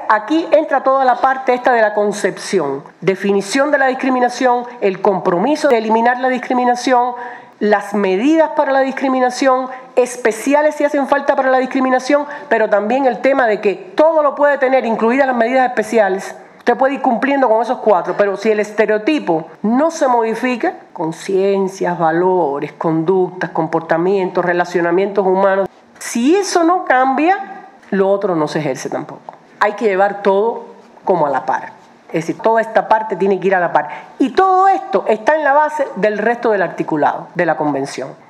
aquí entra toda la parte esta de la concepción, definición de la discriminación, el compromiso de eliminar la discriminación, las medidas para la discriminación, especiales si hacen falta para la discriminación, pero también el tema de que todo lo puede tener, incluidas las medidas especiales. Usted puede ir cumpliendo con esos 4, pero si el estereotipo no se modifica, conciencias, valores, conductas, comportamientos, relacionamientos humanos, si eso no cambia, lo otro no se ejerce tampoco. Hay que llevar todo como a la par. Es decir, toda esta parte tiene que ir a la par. Y todo esto está en la base del resto del articulado de la Convención.